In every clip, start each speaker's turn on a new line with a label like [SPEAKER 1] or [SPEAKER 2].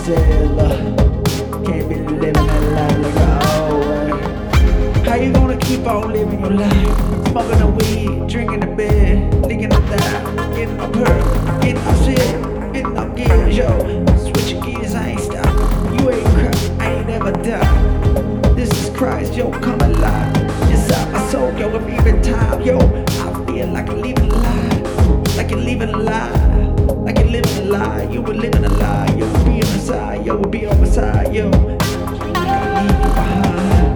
[SPEAKER 1] sailor. Can't be living that life like an old way. How you gonna keep on living your life? Smoking the weed, drinking the beer, licking the thigh, getting up her, getting up shit, getting up gears, yo. Switching gears, I ain't stopping. You ain't crap, I ain't never die. This is Christ, yo, come alive. Inside my soul, yo, I'm even time, yo. I feel like I'm living a lie, like you're living a lie, like you're living a lie. You were living a lie, yo, we'll be on the side, yo, we'll be on my side, yo. Gotta leave you behind.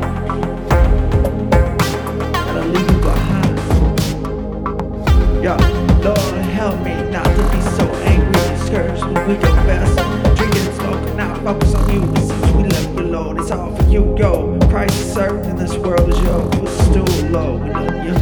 [SPEAKER 1] Gotta leave you behind. Yo, Lord, help me not to be so angry and discouraged when we go fast. Drinking and smoking, not focus on you. It seems we love you, Lord, it's all for you, yo. Christ is certain and this world is yours. Put the stool low, we love you.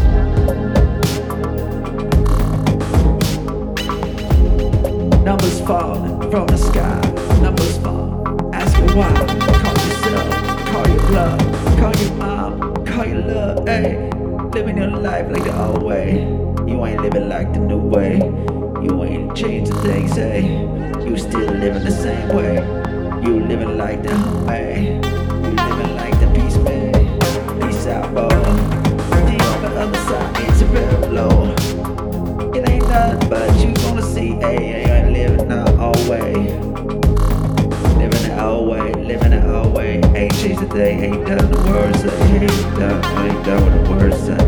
[SPEAKER 1] Numbers falling from the sky, numbers fall. Ask her why, call yourself, call your bluff, call your mom, call your love, ayy. Living your life like the old way, you ain't living like the new way. You ain't changed the things, ayy. You still living the same way. You living like the homie, you living like the peace man. Peace out, boy. The on the other side, it's a real low. It ain't nothing but you gonna see, ayy. I ain't living the old way. Living the old way, living the old way. Ain't changed a thing, ain't done the words say. Ain't done what the words say.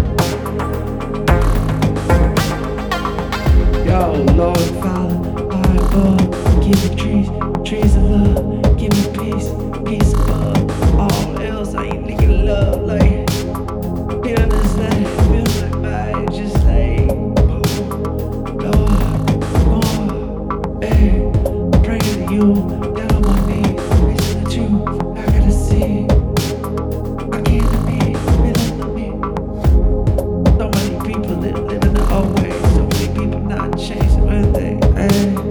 [SPEAKER 1] Yo, Lord, Father, Lord, above, give me trees of love, give me peace above. All else, I ain't thinking love, like, feeling this life, feeling like mine, just like, Lord, hey, praying to you, down on my knees, wishing that you, I gotta see, I can't be, feeling to me. So many people living the old way, so many people not changing anything, hey.